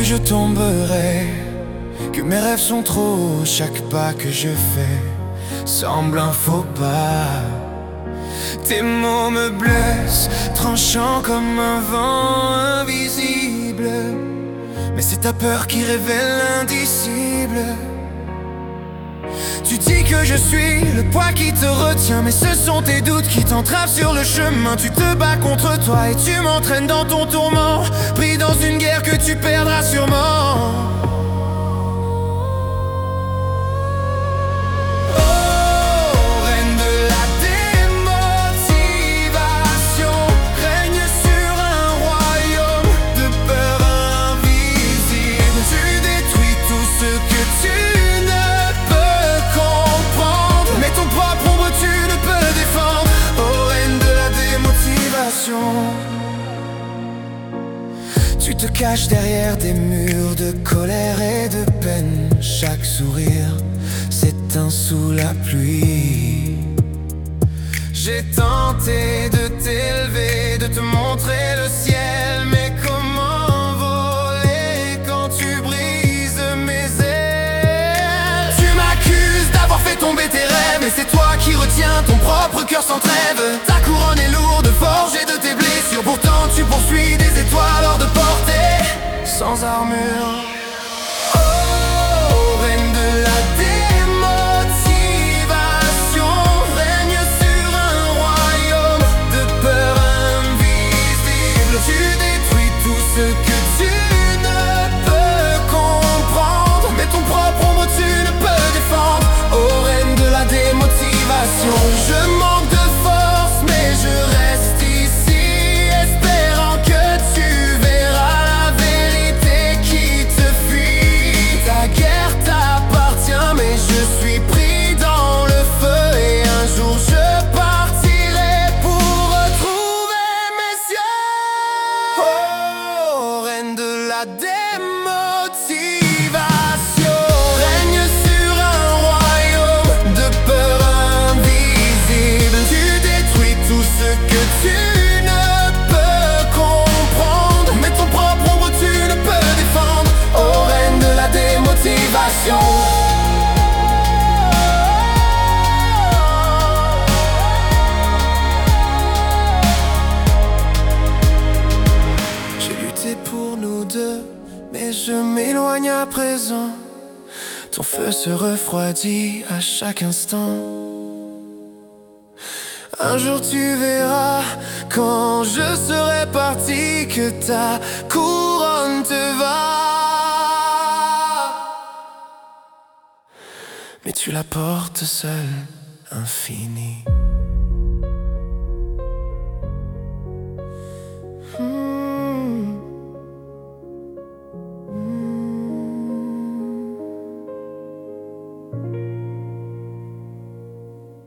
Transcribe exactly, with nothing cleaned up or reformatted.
plus je tomberai, que mes rêves sont trop, chaque pas que je fais semble un faux pas. Tes mots me blessent, tranchant comme un vent invisible, mais c'est ta peur qui révèle l'indicible. Tu dis que je suis le poids qui te retient, mais ce sont tes doutes qui t'entravent sur le chemin. Tu te bats contre toi et tu m'entraînes dans ton tourment, pris dans une guerre que tu perdras sûrement. Tu te caches derrière des murs de colère et de peine. Chaque sourire s'éteint sous la pluie. J'ai tenté de t'élever, de te montrer le ciel, mais comment voler quand tu brises mes ailes? Tu m'accuses d'avoir fait tomber tes rêves, et c'est toi qui retiens ton propre cœur sans trêve. Ta couronne est lourde, forgée de tes blessures, pourtant tu poursuis des étoiles hors de portée, sans armure. Oh, reine de la démotivation, règne sur un royaume de peur invisible. Tu détruis tout ce que tu ne peux comprendre, mais ton propre ombre tu ne peux défendre. Oh, reine de la démotivation, je manque de force mais je reste ici, espérant que tu verras la vérité qui te fuit. Ta guerre t'appartient mais je suis pris dans le feu, et un jour je partirai pour retrouver mes cieux. Oh, reine de la démotivation, règne sur un royaume de peur invisible. Tu détruis tout ce que tu ne peux comprendre, mais ton propre ombre tu ne peux défendre. Oh, reine de la démotivation. J'ai lutté pour nous deux, mais je m'éloigne à présent. Ton feu se refroidit à chaque instant. Un jour tu verras, quand je serai parti, que ta couronne te va, mais tu la portes seule, infinie.